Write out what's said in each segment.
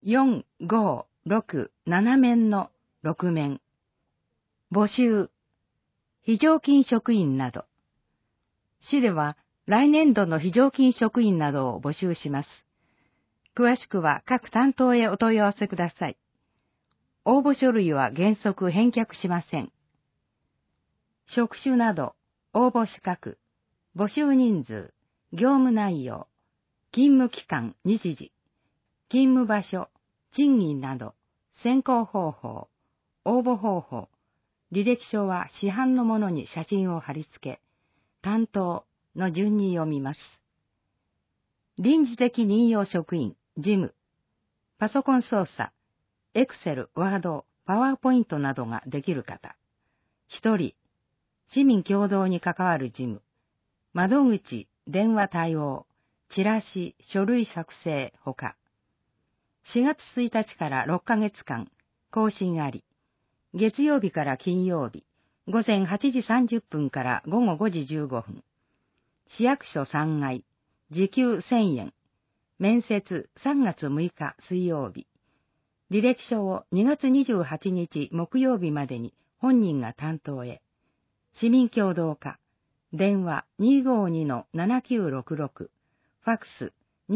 4、5、6、7面の6面。募集。非常勤職員など。市では来年度の非常勤職員などを募集します。詳しくは各担当へお問い合わせください。応募書類は原則返却しません。職種など、応募資格、募集人数、業務内容、勤務期間、日時、勤務場所、賃金など、選考方法、応募方法、履歴書は市販のものに写真を貼り付け、担当の順に読みます。臨時的任用職員、事務、パソコン操作、エクセル、ワード、パワーポイントなどができる方。1人、市民共同に関わる事務、窓口、電話対応、チラシ、書類作成ほか。4月1日から6ヶ月間、更新あり。月曜日から金曜日、午前8時30分から午後5時15分。市役所3階、時給1000円。面接3月6日水曜日。履歴書を2月28日木曜日までに本人が担当へ。市民共同課。電話 252-7966。ファックス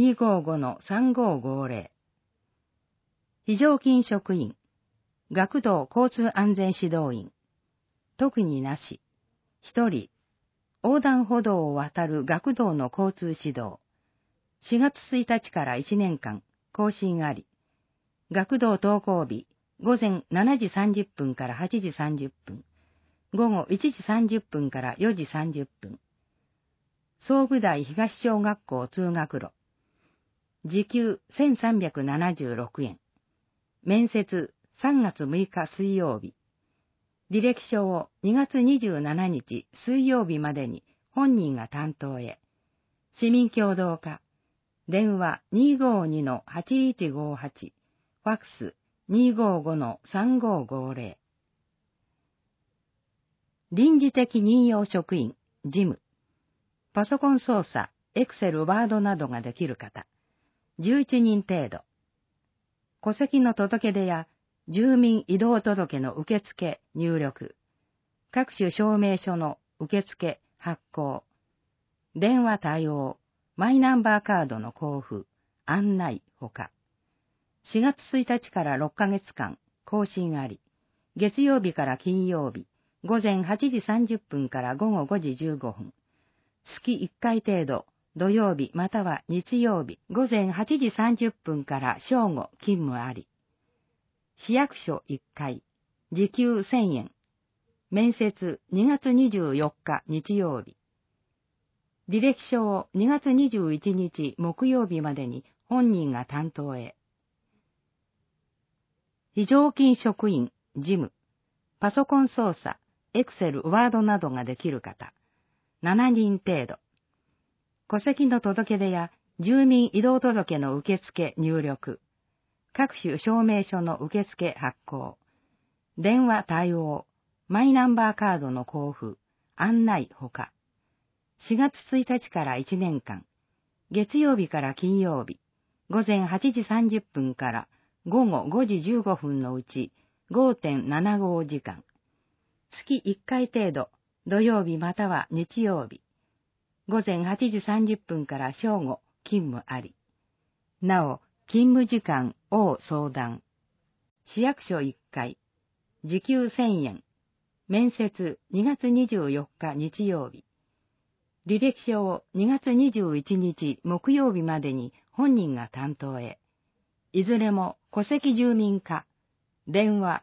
255-3550。非常勤職員、学童交通安全指導員、特になし、1人、横断歩道を渡る学童の交通指導、4月1日から1年間、更新あり、学童登校日、午前7時30分から8時30分、午後1時30分から4時30分、総武台東小学校通学路、時給1376円、面接3月6日水曜日。履歴書を2月27日水曜日までに本人が担当へ。市民共同課。電話 252-8158。ファックス 255-3550。臨時的任用職員、事務。パソコン操作、エクセル、ワードなどができる方。11人程度。戸籍の届け出や住民移動届の受付入力、各種証明書の受付発行、電話対応、マイナンバーカードの交付、案内ほか。4月1日から6ヶ月間、更新あり、月曜日から金曜日、午前8時30分から午後5時15分、月1回程度、土曜日または日曜日午前8時30分から正午勤務あり。市役所1回、時給1000円。面接2月24日日曜日。履歴書を2月21日木曜日までに本人が担当へ。非常勤職員、事務、パソコン操作、エクセル、ワードなどができる方。7人程度。戸籍の届け出や住民移動届の受付入力、各種証明書の受付発行、電話対応、マイナンバーカードの交付、案内ほか。4月1日から1年間、月曜日から金曜日、午前8時30分から午後5時15分のうち 5.75 時間、月1回程度、土曜日または日曜日、午前8時30分から正午勤務あり。なお、勤務時間を相談。市役所1回、時給1000円。面接2月24日日曜日。履歴書を2月21日木曜日までに本人が担当へ。いずれも戸籍住民課。電話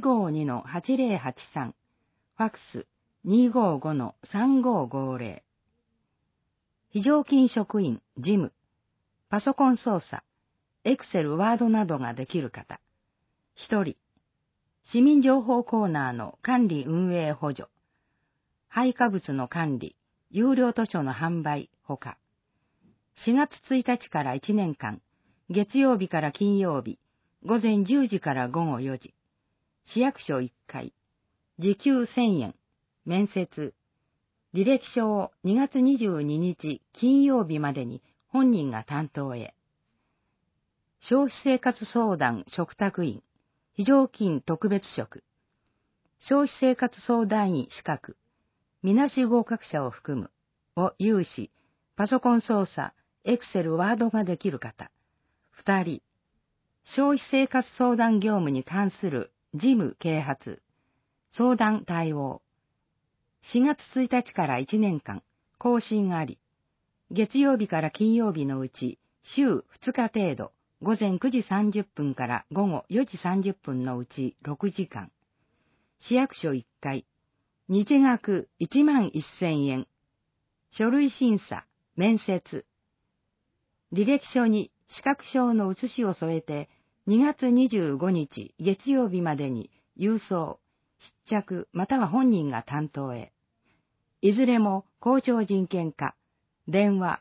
252-8083。ファックス 255-3550。非常勤職員、事務、パソコン操作、エクセル、ワードなどができる方。1人、市民情報コーナーの管理運営補助、配下物の管理、有料図書の販売ほか。4月1日から1年間、月曜日から金曜日、午前10時から午後4時。市役所1回、時給1000円、面接、履歴書を2月22日金曜日までに本人が担当へ。 消費生活相談嘱託員、非常勤特別職、消費生活相談員資格、みなし合格者を含む、を有し、パソコン操作、エクセル、ワードができる方。2人、消費生活相談業務に関する事務啓発、相談対応。4月1日から1年間、更新あり、月曜日から金曜日のうち、週2日程度、午前9時30分から午後4時30分のうち6時間。市役所1回、日額11,000円。書類審査、面接。履歴書に資格証の写しを添えて、2月25日月曜日までに郵送、失着または本人が担当へ。いずれも校長人権課、電話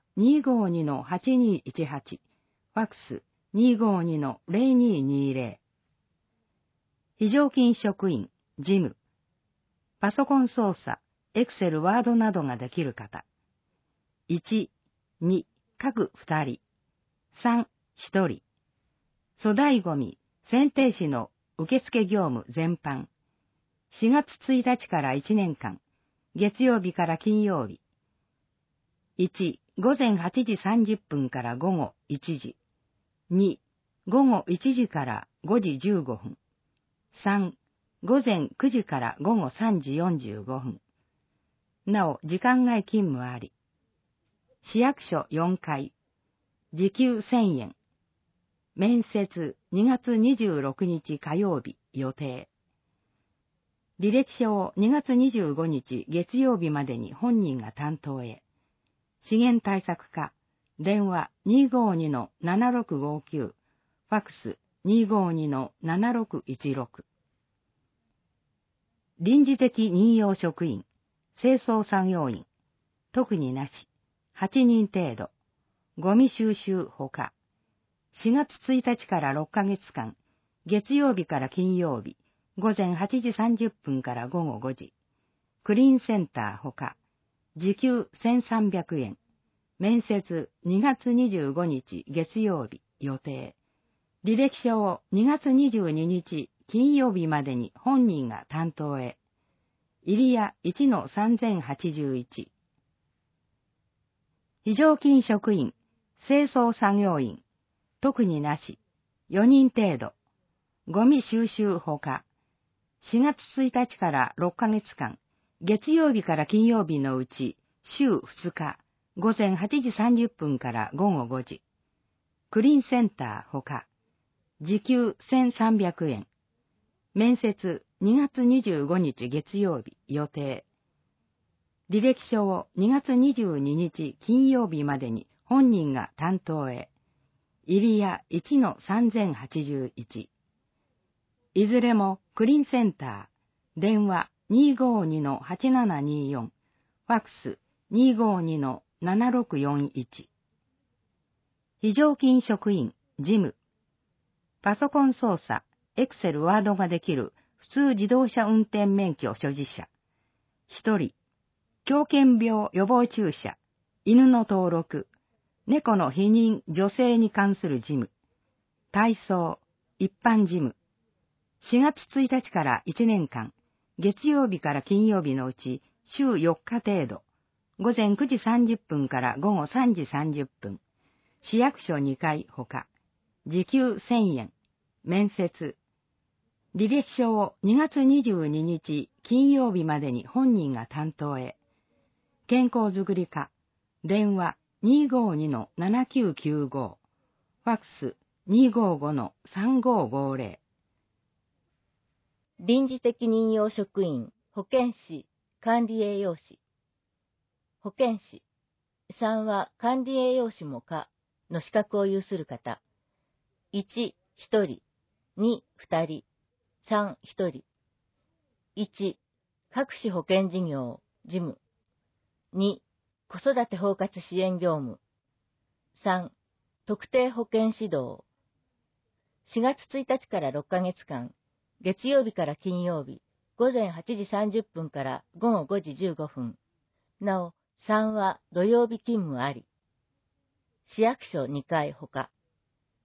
252-8218、ファックス 252-0220。非常勤職員、事務、パソコン操作、エクセル、ワードなどができる方。1、2、各2人。3、1人。粗大ごみ、選定士の受付業務全般。4月1日から1年間、月曜日から金曜日。1、午前8時30分から午後1時。2、午後1時から5時15分。3、午前9時から午後3時45分。なお、時間外勤務あり。市役所4回。時給1000円。面接2月26日火曜日予定。履歴書を2月25日月曜日までに本人が担当へ。資源対策課、電話 252-7659、ファックス 252-7616。臨時的任用職員、清掃作業員、特になし、8人程度、ゴミ収集ほか。4月1日から6ヶ月間、月曜日から金曜日、午前8時30分から午後5時。クリーンセンターほか。時給1300円。面接2月25日月曜日予定。履歴書を2月22日金曜日までに本人が担当へ。入谷 1-3081。非常勤職員、清掃作業員、特になし、4人程度、ゴミ収集ほか。4月1日から6ヶ月間、月曜日から金曜日のうち、週2日、午前8時30分から午後5時。クリーンセンターほか。時給1300円。面接2月25日月曜日予定。履歴書を2月22日金曜日までに本人が担当へ。入谷 1-3081。いずれもクリーンセンター、電話 252-8724、ファックス 252-7641。非常勤職員、事務、パソコン操作、エクセル、ワードができる普通自動車運転免許所持者。1人、狂犬病予防注射、犬の登録、猫の避妊、女性に関する事務、体操、一般事務。4月1日から1年間、月曜日から金曜日のうち週4日程度、午前9時30分から午後3時30分、市役所2回ほか、時給1000円、面接。履歴書を2月22日金曜日までに本人が担当へ。健康づくり課、電話 252-7995、ファックス 255-3550。 臨時的任用職員、保健師、管理栄養士。保健師。3は管理栄養士も可の資格を有する方。1、1人。2、2人。3、1人。1、各種保健事業、事務。2、子育て包括支援業務。3、特定保健指導。4月1日から6ヶ月間、月曜日から金曜日、午前8時30分から午後5時15分。なお、3は土曜日勤務あり。市役所2回ほか。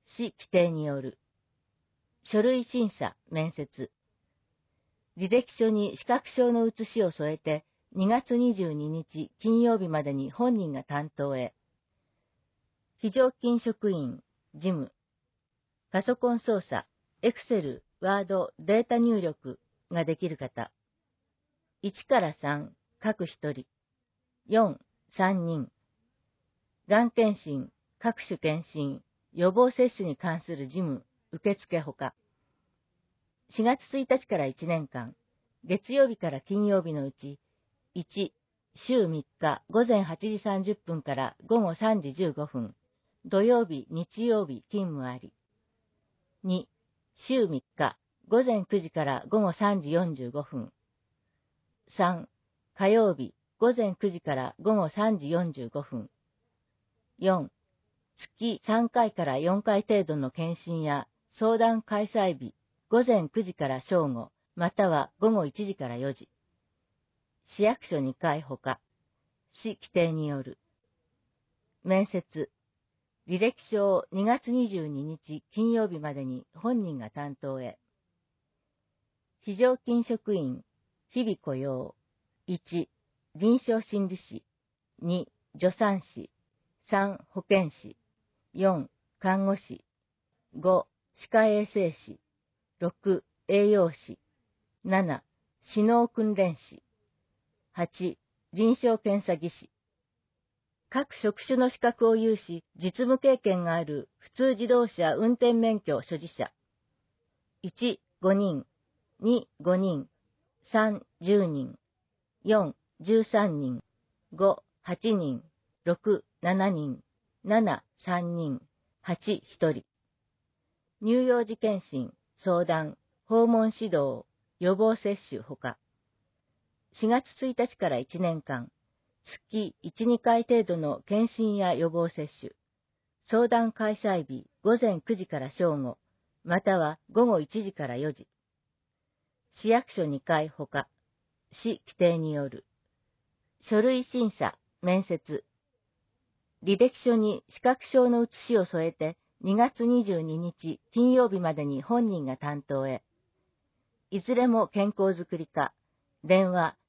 市規定による。書類審査、面接。履歴書に資格証の写しを添えて、2月22日金曜日までに本人が担当へ。非常勤職員、事務。パソコン操作、Excel、Word、データ入力ができる方。1から3、各1人。4、3人。がん検診、各種検診、予防接種に関する事務、受付ほか。4月1日から1年間、月曜日から金曜日のうち、1、週3日午前8時30分から午後3時15分、土曜日、日曜日勤務あり。2、週3日午前9時から午後3時45分。3、火曜日午前9時から午後3時45分。4、月3回から4回程度の検診や相談開催日午前9時から正午、または午後1時から4時。市役所2回ほか、市規定による。面接。履歴書を2月22日金曜日までに本人が担当へ。非常勤職員、日々雇用。1、臨床心理士。2、助産師。3、保健師。4、看護師。5、歯科衛生士。6、栄養士。7、指導訓練士。8、臨床検査技師。各職種の資格を有し、実務経験がある普通自動車運転免許所持者。1、5人。2、5人。3、10人。4、13人。5、8人。6、7人。7、3人。8、1人。乳幼児検診、相談、訪問指導、予防接種ほか。4月1日から1年間、月1、2回程度の検診や予防接種、相談開催日午前9時から正午、または午後1時から4時。市役所2回ほか、市規定による。書類審査、面接。履歴書に資格証の写しを添えて2月22日金曜日までに本人が担当へ。いずれも健康づくり課、電話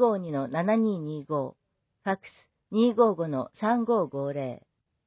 252-7225、ファックス255-3550。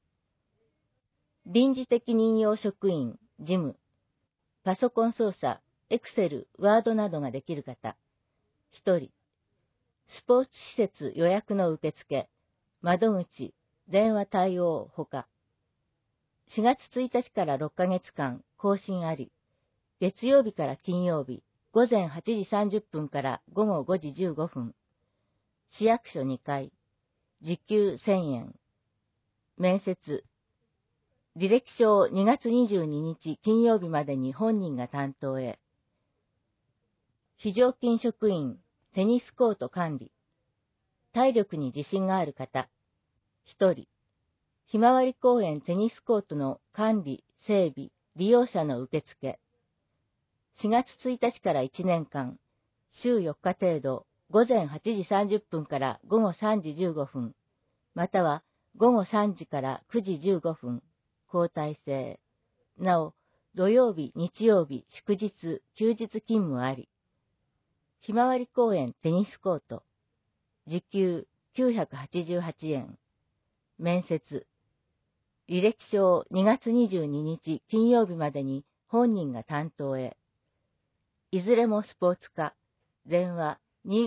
臨時的任用職員、事務。パソコン操作、Excel、Word などができる方。1人。スポーツ施設予約の受付、窓口、電話対応ほか。4月1日から6ヶ月間、更新あり。月曜日から金曜日、午前8時30分から午後5時15分。市役所2回。時給1000円。面接。履歴書を2月22日金曜日までに本人が担当へ。非常勤職員、テニスコート管理。体力に自信がある方。1人。ひまわり公園テニスコートの管理、整備、利用者の受付。4月1日から1年間、週4日程度、午前8時30分から午後3時15分、または午後3時から9時15分、交代制。なお、土曜日、日曜日、祝日、休日勤務あり。ひまわり公園テニスコート。時給988円。面接。履歴書を2月22日金曜日までに本人が担当へ。いずれもスポーツ科。電話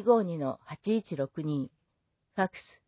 252-8162。ファックス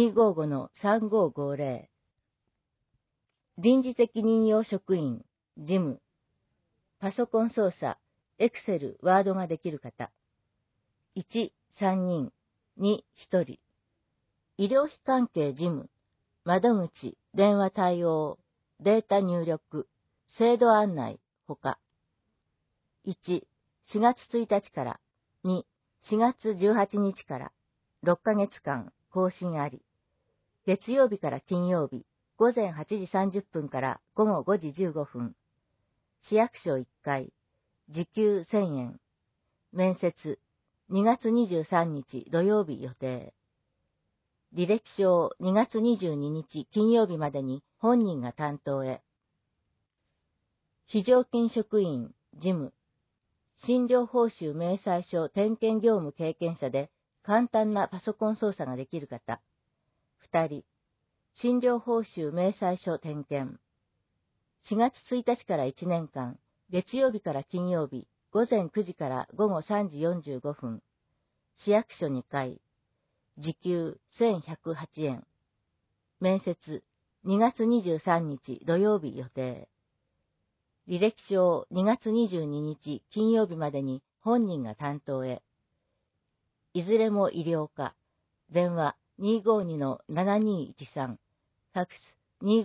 255-3550。臨時的任用職員、事務。パソコン操作、Excel、Word ができる方。1、3人。2、1人。医療費関係事務。窓口、電話対応、データ入力、制度案内、ほか。1、4月1日から。2、4月18日から。6ヶ月間、更新あり。月曜日から金曜日、午前8時30分から午後5時15分。市役所1回。時給1000円。面接。2月23日土曜日予定。履歴書を2月22日金曜日までに本人が担当へ。 非常勤職員、事務、診療報酬明細書点検業務経験者で簡単なパソコン操作ができる方。2人、診療報酬明細書点検。4月1日から1年間、月曜日から金曜日、午前9時から午後3時45分。市役所2回。時給1108円。面接、2月23日土曜日予定。履歴書を2月22日金曜日までに本人が担当へ。いずれも医療科。電話 252-7213。ファックス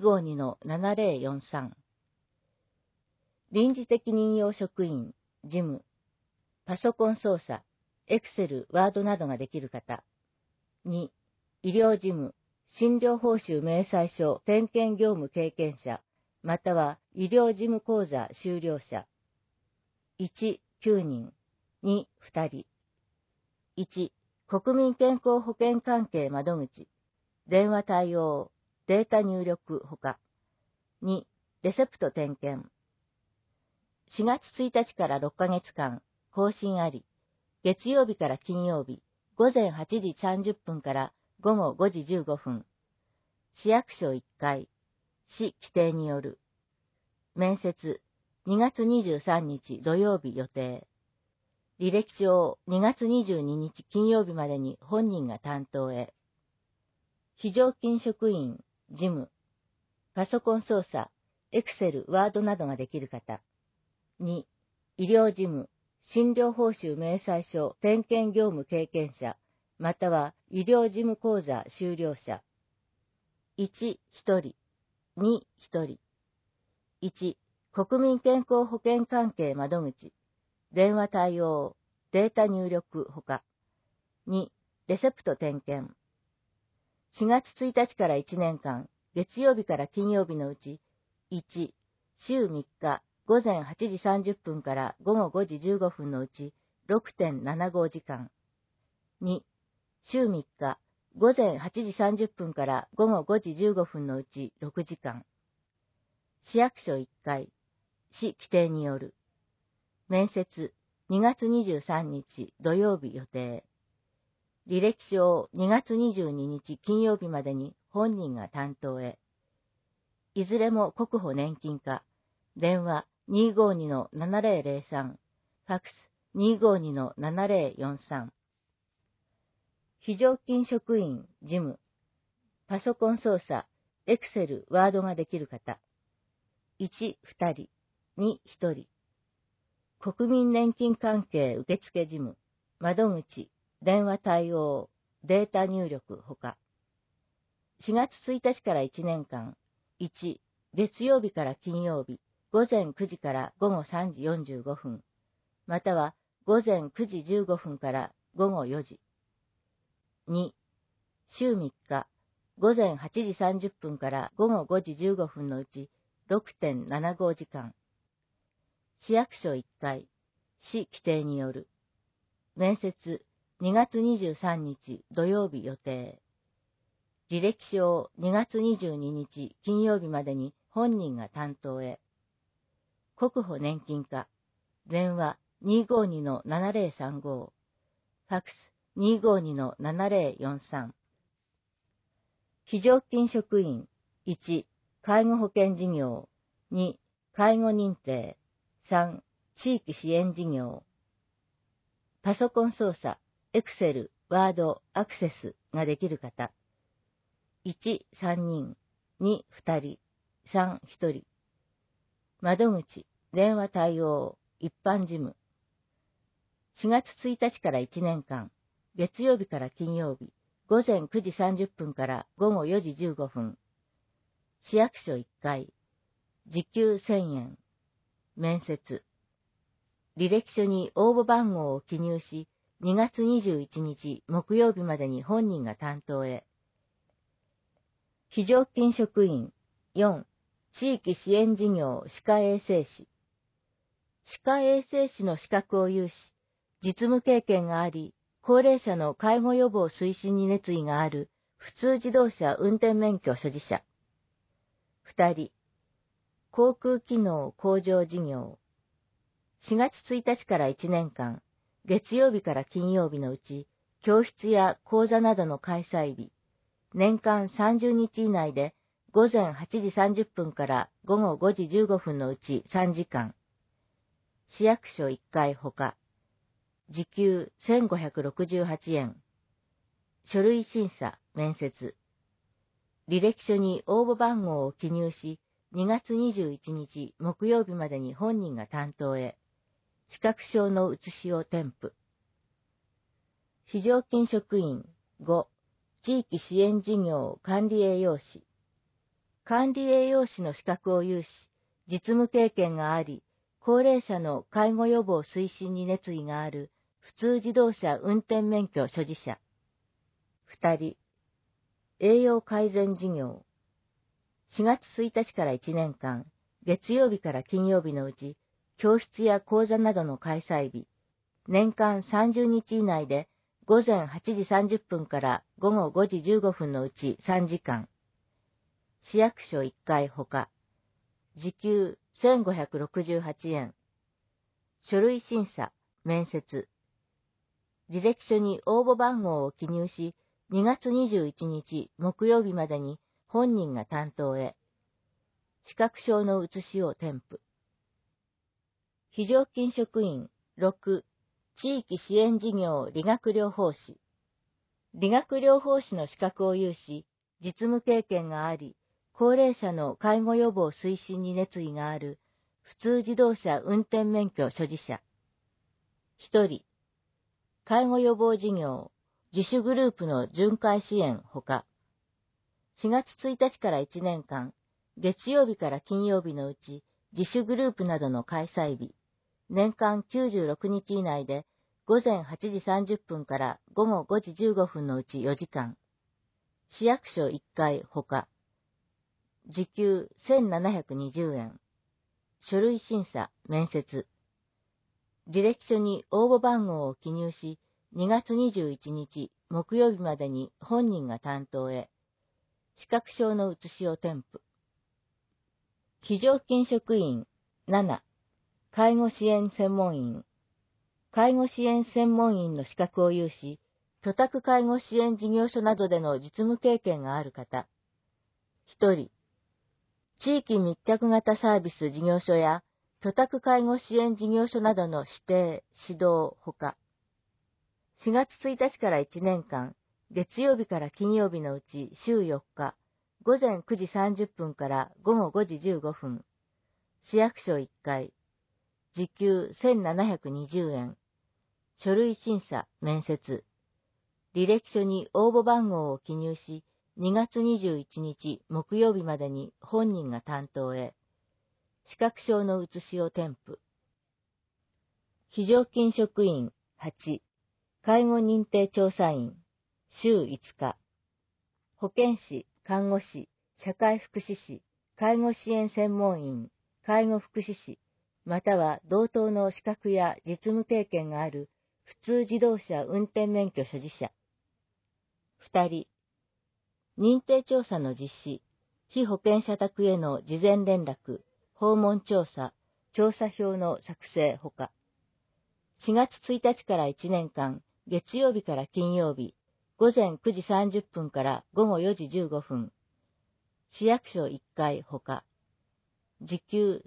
252-7043。臨時的任用職員、事務。パソコン操作、エクセル、ワードなどができる方。2、医療事務、診療報酬明細書点検業務経験者、または医療事務講座修了者。1、9人。2、2人。1、国民健康保険関係窓口、電話対応、データ入力ほか。2、レセプト点検。4月1日から6ヶ月間、更新あり、月曜日から金曜日、午前8時30分から午後5時15分。市役所1回、市規定による。面接、2月23日土曜日予定。履歴書を2月22日金曜日までに本人が担当へ。非常勤職員、事務、パソコン操作、エクセル、ワードなどができる方。2、医療事務、診療報酬明細書点検業務経験者、または医療事務講座修了者。1、1人。2、1人。1、国民健康保険関係窓口、電話対応、データ入力ほか。2、レセプト点検。4月1日から1年間、月曜日から金曜日のうち、1、週3日、午前8時30分から午後5時15分のうち 6.75 時間。2、週3日、午前8時30分から午後5時15分のうち6時間。市役所1回、市規定による。面接、2月23日土曜日予定。履歴書を2月22日金曜日までに本人が担当へ。いずれも国保年金課。電話 252-7003。ファックス 252-7043。非常勤職員、事務。パソコン操作、エクセル、ワードができる方。1、2人。2、1人。国民年金関係受付事務、窓口、電話対応、データ入力ほか。4月1日から1年間、1、月曜日から金曜日、午前9時から午後3時45分、または午前9時15分から午後4時。2、週3日、午前8時30分から午後5時15分のうち 6.75 時間。市役所1回、市規定による。面接、2月23日土曜日予定。履歴書を2月22日金曜日までに本人が担当へ。国保年金課。電話 252-7035。ファックス 252-7043。非常勤職員。1、介護保険事業。2、介護認定。3、地域支援事業。パソコン操作、エクセル、ワード、アクセスができる方。1、3人。2、2人。3、1人。窓口、電話対応、一般事務。4月1日から1年間、月曜日から金曜日、午前9時30分から午後4時15分。市役所1回。時給1000円。面接。履歴書に応募番号を記入し、2月21日木曜日までに本人が担当へ。非常勤職員。4、地域支援事業歯科衛生士。歯科衛生士の資格を有し、実務経験があり、高齢者の介護予防推進に熱意がある普通自動車運転免許所持者。2人。 航空機能向上事業。4月1日から1年間、月曜日から金曜日のうち、教室や講座などの開催日、年間30日以内で午前8時30分から午後5時15分のうち3時間。市役所1回ほか。時給1568円。書類審査、面接。履歴書に応募番号を記入し、2月21日木曜日までに本人が担当へ。資格証の写しを添付。非常勤職員5、地域支援事業管理栄養士。管理栄養士の資格を有し、実務経験があり、高齢者の介護予防推進に熱意がある普通自動車運転免許所持者。2人、栄養改善事業。4月1日から1年間、月曜日から金曜日のうち、教室や講座などの開催日、年間30日以内で午前8時30分から午後5時15分のうち3時間。市役所1回ほか。時給1568円。書類審査、面接。履歴書に応募番号を記入し、2月21日木曜日までに本人が担当へ。資格証の写しを添付。非常勤職員6、地域支援事業理学療法士。理学療法士の資格を有し、実務経験があり、高齢者の介護予防推進に熱意がある普通自動車運転免許所持者。1人、介護予防事業、自主グループの巡回支援ほか、4月1日から1年間、月曜日から金曜日のうち、自主グループなどの開催日、年間96日以内で、午前8時30分から午後5時15分のうち4時間。市役所1回ほか。時給1720円。書類審査、面接。履歴書に応募番号を記入し、2月21日木曜日までに本人が担当へ。資格証の写しを添付。非常勤職員7、介護支援専門員。介護支援専門員の資格を有し、居宅介護支援事業所などでの実務経験がある方。1人、地域密着型サービス事業所や居宅介護支援事業所などの指定、指導ほか。4月1日から1年間、月曜日から金曜日のうち週4日、午前9時30分から午後5時15分。市役所1回。時給1720円。書類審査、面接。履歴書に応募番号を記入し、2月21日木曜日までに本人が担当へ。資格証の写しを添付。非常勤職員8、介護認定調査員、週5日。保健師、看護師、社会福祉士、介護支援専門員、介護福祉士、または同等の資格や実務経験がある普通自動車運転免許所持者。2人、認定調査の実施、被保険者宅への事前連絡、訪問調査、調査票の作成ほか。4月1日から1年間、月曜日から金曜日、午前9時30分から午後4時15分。市役所1回ほか。時給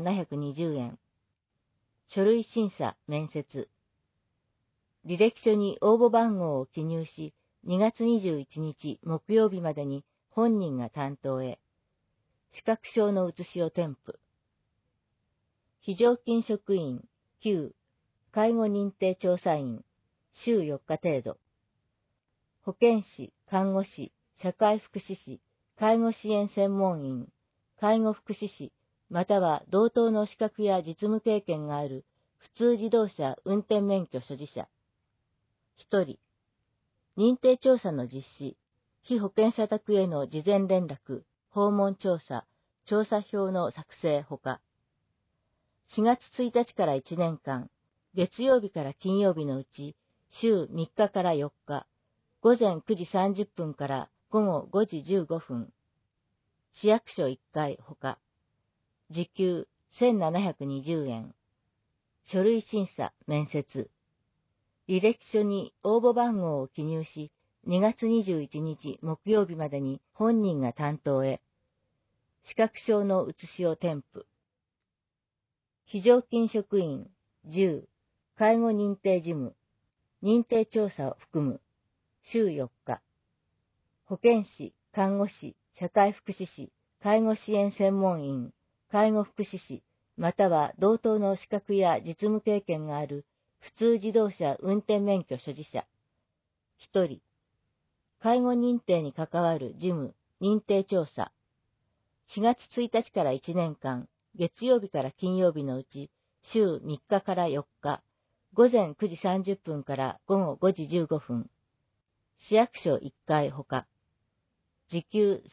1720円。書類審査、面接。履歴書に応募番号を記入し、2月21日木曜日までに本人が担当へ。資格証の写しを添付。非常勤職員9、介護認定調査員、週4日程度。保健師、看護師、社会福祉士、介護支援専門員、介護福祉士、または同等の資格や実務経験がある普通自動車運転免許所持者。1人、認定調査の実施、被保険者宅への事前連絡、訪問調査、調査票の作成ほか。4月1日から1年間、月曜日から金曜日のうち、週3日から4日、午前9時30分から午後5時15分。市役所1回ほか。 時給1720円。書類審査、面接。履歴書に応募番号を記入し、2月21日木曜日までに本人が担当へ。資格証の写しを添付。非常勤職員10、介護認定事務、認定調査を含む、週4日。保健師、看護師、社会福祉士、介護支援専門員、介護福祉士、または同等の資格や実務経験がある普通自動車運転免許所持者。1人。介護認定に関わる事務、認定調査。4月1日から1年間、月曜日から金曜日のうち、週3日から4日、午前9時30分から午後5時15分。市役所1回ほか。時給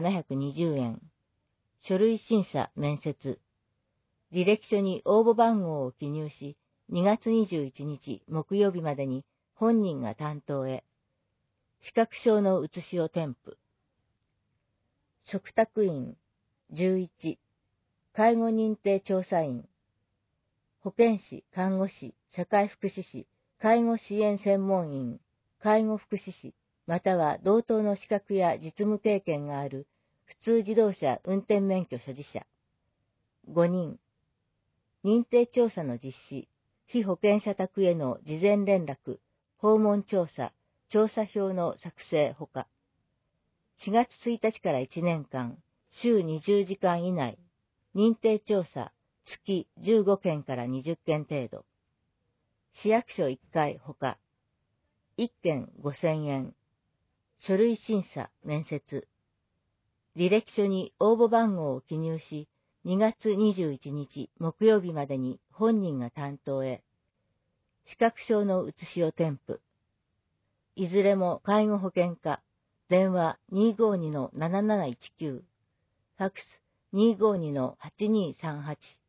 1720円。書類審査、面接。履歴書に応募番号を記入し、2月21日木曜日までに本人が担当へ。資格証の写しを添付。嘱託員11、介護認定調査員。保健師、看護師、社会福祉士、介護支援専門員、介護福祉士、または同等の資格や実務経験がある普通自動車運転免許所持者。5人。認定調査の実施、被保険者宅への事前連絡、訪問調査、調査票の作成ほか。4月1日から1年間、週20時間以内、認定調査、月15件から20件程度。市役所1回ほか。1件5000円。書類審査、面接。履歴書に応募番号を記入し、2月21日木曜日までに本人が担当へ。資格証の写しを添付。いずれも介護保険課。電話 252-7719。ファクス 252-8238。